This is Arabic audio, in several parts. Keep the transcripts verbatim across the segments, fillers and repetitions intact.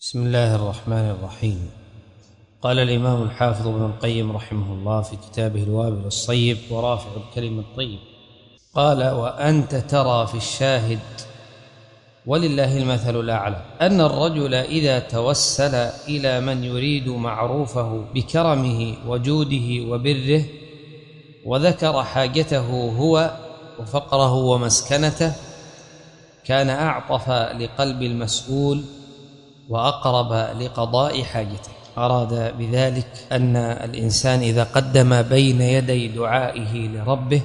بسم الله الرحمن الرحيم. قال الإمام الحافظ ابن القيم رحمه الله في كتابه الوابل الصيب ورافع الكلم الطيب، قال: وأنت ترى في الشاهد ولله المثل الأعلى أن الرجل إذا توسل إلى من يريد معروفه بكرمه وجوده وبره وذكر حاجته هو وفقره ومسكنته كان أعطف لقلب المسؤول وأقرب لقضاء حاجته. أراد بذلك أن الإنسان إذا قدم بين يدي دعائه لربه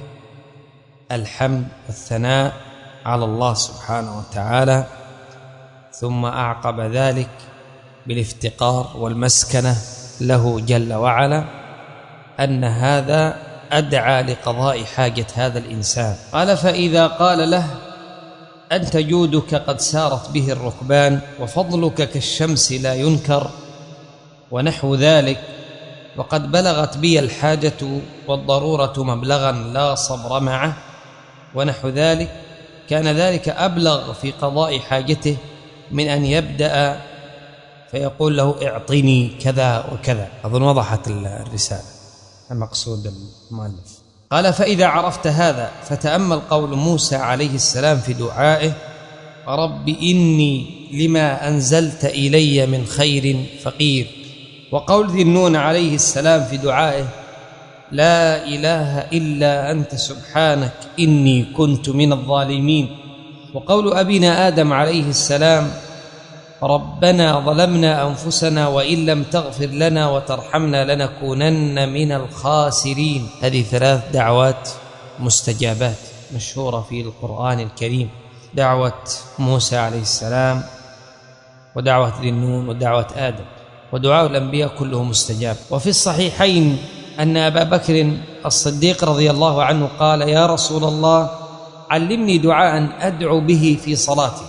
الحمد والثناء على الله سبحانه وتعالى، ثم أعقب ذلك بالافتقار والمسكنة له جل وعلا، أن هذا أدعى لقضاء حاجة هذا الإنسان. قال: فإذا قال له: أنت جودك قد سارت به الركبان وفضلك كالشمس لا ينكر ونحو ذلك، وقد بلغت بي الحاجة والضرورة مبلغا لا صبر معه ونحو ذلك، كان ذلك أبلغ في قضاء حاجته من أن يبدأ فيقول له: اعطني كذا وكذا. أظن وضحت الرسالة المقصود المؤلف. قال: فإذا عرفت هذا فتأمل قول موسى عليه السلام في دعائه: رب إني لما أنزلت إلي من خير فقير، وقول ذي النون عليه السلام في دعائه: لا إله إلا أنت سبحانك إني كنت من الظالمين، وقول أبينا آدم عليه السلام: ربنا ظلمنا أنفسنا وإن لم تغفر لنا وترحمنا لنكونن من الخاسرين. هذه ثلاث دعوات مستجابات مشهورة في القرآن الكريم: دعوة موسى عليه السلام، ودعوة ذي النون، ودعوة آدم، ودعاء الأنبياء كله مستجاب. وفي الصحيحين أن أبا بكر الصديق رضي الله عنه قال: يا رسول الله علمني دعاء أدعو به في صلاتي،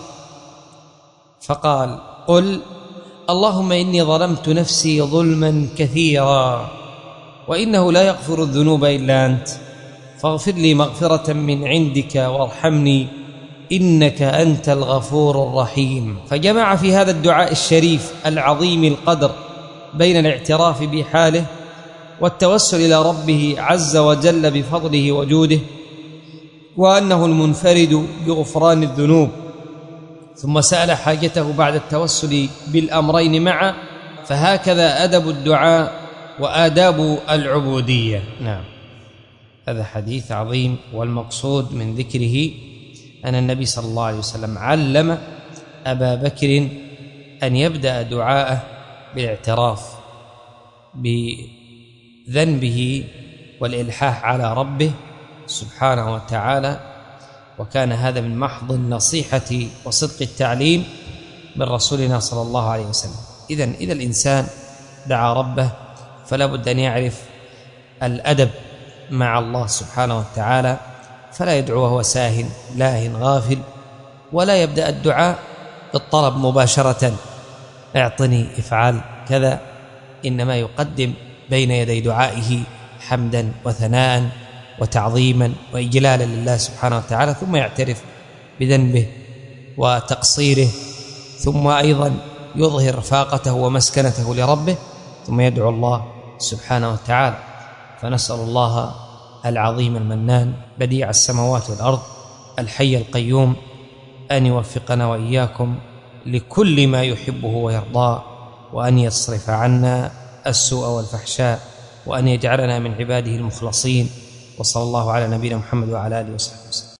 فقال: قل اللهم إني ظلمت نفسي ظلما كثيرا وإنه لا يغفر الذنوب إلا أنت، فاغفر لي مغفرة من عندك وارحمني إنك أنت الغفور الرحيم. فجمع في هذا الدعاء الشريف العظيم القدر بين الاعتراف بحاله والتوسل إلى ربه عز وجل بفضله وجوده، وأنه المنفرد بغفران الذنوب، ثم سأل حاجته بعد التوسل بالأمرين معا. فهكذا أدب الدعاء وآداب العبودية. نعم، هذا حديث عظيم، والمقصود من ذكره أن النبي صلى الله عليه وسلم علم أبا بكر أن يبدأ دعاءه بالاعتراف بذنبه والإلحاح على ربه سبحانه وتعالى، وكان هذا من محض النصيحة وصدق التعليم من رسولنا صلى الله عليه وسلم. إذن إذا الإنسان دعا ربه فلا بد أن يعرف الأدب مع الله سبحانه وتعالى، فلا يدعو وهو ساهن لاهن غافل، ولا يبدأ الدعاء بالطلب مباشرة: اعطني افعل كذا، إنما يقدم بين يدي دعائه حمدا وثناء وتعظيما وإجلالا لله سبحانه وتعالى، ثم يعترف بذنبه وتقصيره، ثم أيضا يظهر رفاقته ومسكنته لربه، ثم يدعو الله سبحانه وتعالى. فنسأل الله العظيم المنان بديع السماوات والأرض الحي القيوم أن يوفقنا وإياكم لكل ما يحبه ويرضاه، وأن يصرف عنا السوء والفحشاء، وأن يجعلنا من عباده المخلصين. وصلى الله على نبينا محمد وعلى آله وصحبه وسلم.